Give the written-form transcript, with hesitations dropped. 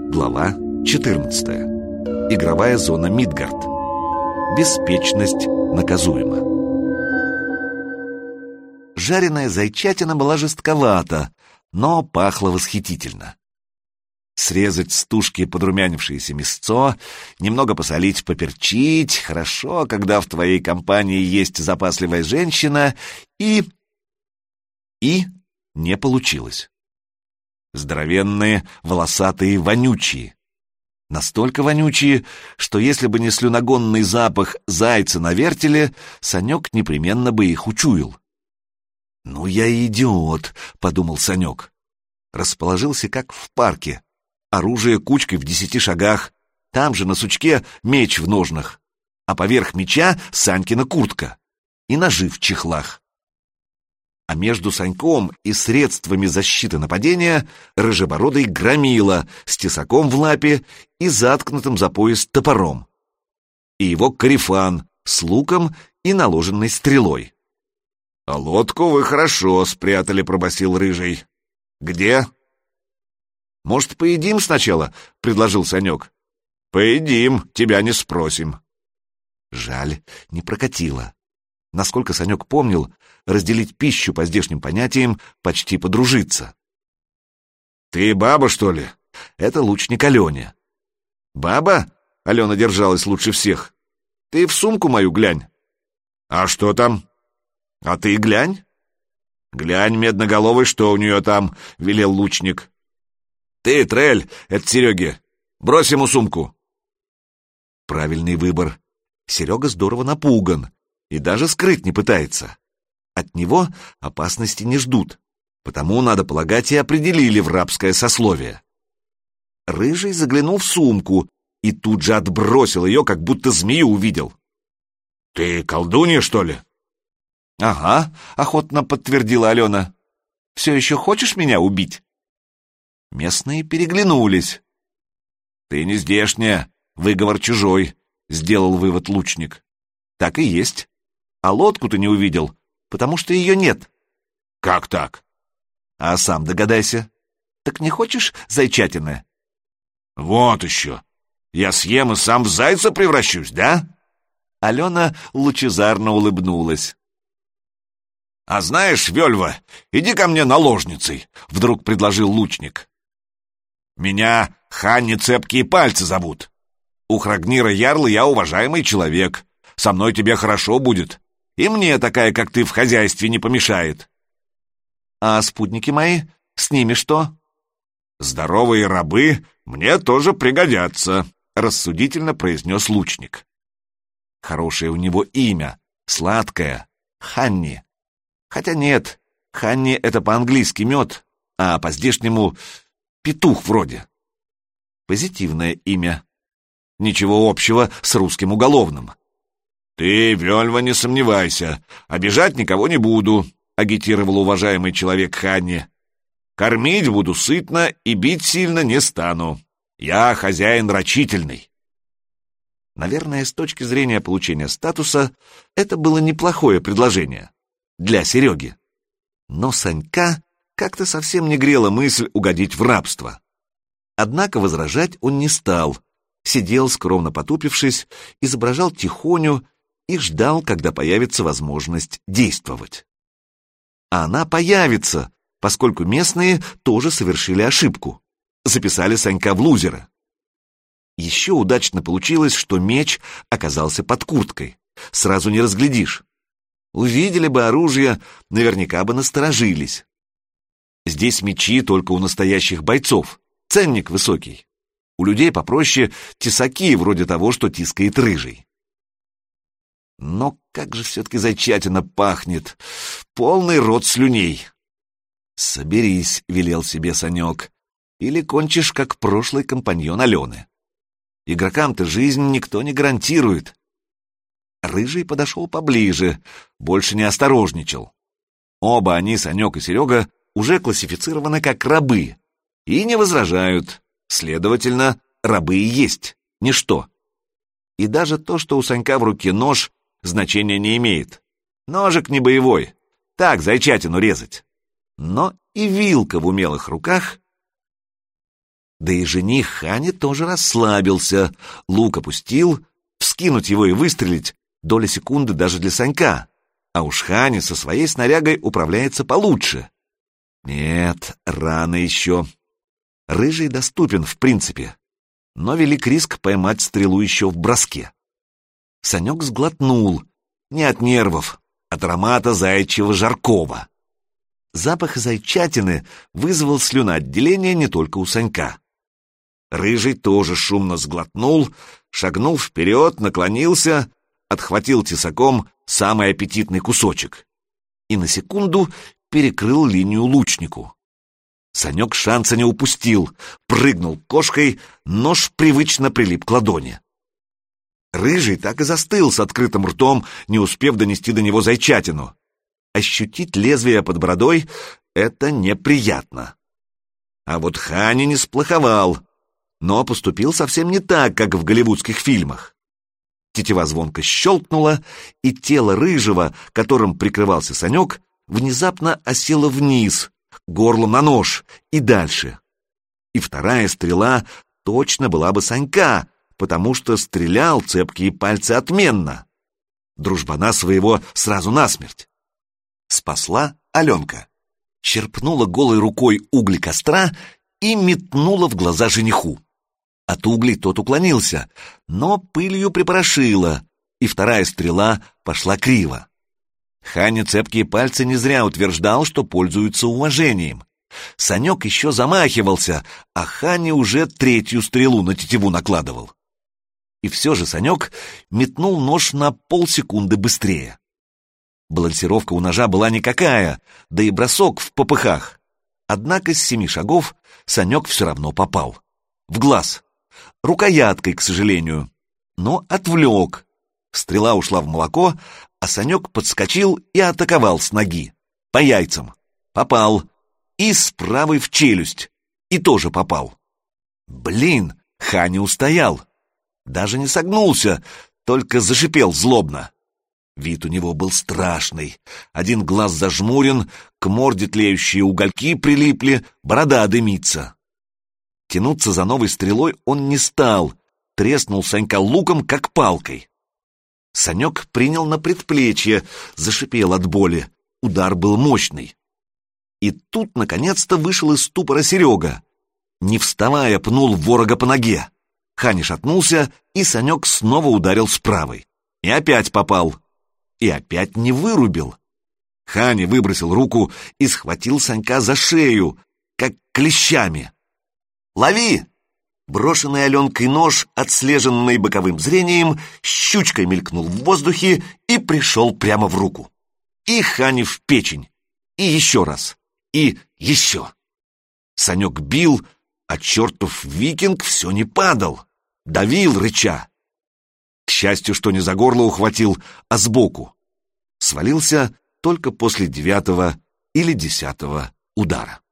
Глава 14. Игровая зона Мидгард. Беспечность наказуема. Жареная зайчатина была жестковата, но пахла восхитительно. Срезать с тушки подрумянившееся мясцо, немного посолить, поперчить. Хорошо, когда в твоей компании есть запасливая женщина, и не получилось. Здоровенные, волосатые, вонючие. Настолько вонючие, что если бы не слюногонный запах зайца на вертеле, Санек непременно бы их учуял. «Ну я идиот», — подумал Санек. Расположился как в парке. Оружие кучкой в 10 шагах, там же на сучке меч в ножнах, а поверх меча Санькина куртка и ножи в чехлах. А между Саньком и средствами защиты нападения рыжебородый громила с тесаком в лапе и заткнутым за пояс топором, и его корефан с луком и наложенной стрелой. «А лодку вы хорошо спрятали», — пробасил Рыжий. «Где?» «Может, поедим сначала?» — предложил Санек. «Поедим, тебя не спросим». Жаль, не прокатило. Насколько Санек помнил, разделить пищу по здешним понятиям почти подружиться. «Ты баба, что ли?» Это лучник Алене. «Баба?» — Алена держалась лучше всех. «Ты в сумку мою глянь». «А что там?» «А ты глянь». «Глянь, медноголовый, что у нее там», — велел лучник. «Ты, Трель, это Сереге, брось ему сумку». Правильный выбор. Серега здорово напуган и даже скрыть не пытается. От него опасности не ждут, потому, надо полагать, и определили в рабское сословие. Рыжий заглянул в сумку и тут же отбросил ее, как будто змею увидел. «Ты колдунья, что ли?» «Ага», — охотно подтвердила Алена. «Все еще хочешь меня убить?» Местные переглянулись. «Ты не здешняя, выговор чужой», — сделал вывод лучник. «Так и есть. А лодку ты не увидел, потому что ее нет». «Как так?» «А сам догадайся. Так не хочешь зайчатины?» «Вот еще! Я съем и сам в зайца превращусь, да?» Алена лучезарно улыбнулась. «А знаешь, Вельва, иди ко мне наложницей», — вдруг предложил лучник. «Меня Ханни Цепкие Пальцы зовут. У Храгнира Ярла я уважаемый человек. Со мной тебе хорошо будет. И мне такая, как ты, в хозяйстве не помешает». «А спутники мои? С ними что?» «Здоровые рабы мне тоже пригодятся», — рассудительно произнес лучник. Хорошее у него имя, сладкое, Ханни. Хотя нет, Ханни — это по-английски мед, а по-здешнему петух вроде. Позитивное имя. Ничего общего с русским уголовным. «Ты, Вельва, не сомневайся, обижать никого не буду», — агитировал уважаемый человек Ханни. «Кормить буду сытно и бить сильно не стану. Я хозяин рачительный». Наверное, с точки зрения получения статуса, это было неплохое предложение. Для Сереги. Но Санька как-то совсем не грела мысль угодить в рабство. Однако возражать он не стал. Сидел, скромно потупившись, изображал тихоню и ждал, когда появится возможность действовать. А она появится, поскольку местные тоже совершили ошибку. Записали Санька в лузеры. Еще удачно получилось, что меч оказался под курткой. Сразу не разглядишь. Увидели бы оружие, наверняка бы насторожились. Здесь мечи только у настоящих бойцов. Ценник высокий. У людей попроще тесаки, вроде того, что тискает Рыжий. Но как же все-таки зайчатина пахнет. Полный рот слюней. «Соберись», — велел себе Санек, — «или кончишь, как прошлый компаньон Алены. Игрокам-то жизнь никто не гарантирует». Рыжий подошел поближе, больше не осторожничал. Оба они, Санек и Серега, уже классифицированы как рабы и не возражают. Следовательно, рабы и есть, ничто. И даже то, что у Санька в руке нож, значения не имеет. Ножик не боевой, так зайчатину резать. Но и вилка в умелых руках Да и жених Хани тоже расслабился, лук опустил, вскинуть его и выстрелить — доля секунды даже для Санька, а уж Хани со своей снарягой управляется получше. Нет, рано еще. Рыжий доступен в принципе, но велик риск поймать стрелу еще в броске. Санек сглотнул, не от нервов, от аромата заячьего жаркого. Запах зайчатины вызвал слюноотделение не только у Санька. Рыжий тоже шумно сглотнул, шагнул вперед, наклонился, отхватил тесаком самый аппетитный кусочек и на секунду перекрыл линию лучнику. Санек шанса не упустил, прыгнул кошкой, нож привычно прилип к ладони. Рыжий так и застыл с открытым ртом, не успев донести до него зайчатину. Ощутить лезвие под бородой — это неприятно. А вот Хани не сплоховал, но поступил совсем не так, как в голливудских фильмах. Тетива звонко щелкнула, и тело Рыжего, которым прикрывался Санек, внезапно осело вниз, горлом на нож, и дальше. И вторая стрела точно была бы Санька, потому что стрелял цепкие пальцы отменно. Дружбана своего сразу насмерть. Спасла Аленка. Черпнула голой рукой угли костра и метнула в глаза жениху. От углей тот уклонился, но пылью припорошила, и вторая стрела пошла криво. Ханя цепкие пальцы не зря утверждал, что пользуются уважением. Санек еще замахивался, а Ханя уже третью стрелу на тетиву накладывал. И все же Санек метнул нож на полсекунды быстрее. Балансировка у ножа была никакая, да и бросок в попыхах. Однако с 7 шагов Санек все равно попал. В глаз. Рукояткой, к сожалению. Но отвлек. Стрела ушла в молоко, а Санек подскочил и атаковал с ноги. По яйцам. Попал. И с правой в челюсть. И тоже попал. Блин, Ханя устоял. Даже не согнулся, только зашипел злобно. Вид у него был страшный. Один глаз зажмурен, к морде тлеющие угольки прилипли, борода дымится. Тянуться за новой стрелой он не стал, треснул Санька луком, как палкой. Санек принял на предплечье, зашипел от боли. Удар был мощный. И тут, наконец-то, вышел из ступора Серега. Не вставая, пнул ворога по ноге. Ханя шатнулся, и Санек снова ударил с правой. И опять попал. И опять не вырубил. Ханя выбросил руку и схватил Санька за шею, как клещами. «Лови!» Брошенный Аленкой нож, отслеженный боковым зрением, щучкой мелькнул в воздухе и пришел прямо в руку. И Хане в печень. И еще раз. И еще. Санек бил, а чертов викинг все не падал. Давил, рыча. К счастью, что не за горло ухватил, а сбоку. Свалился только после 9-го или 10-го удара.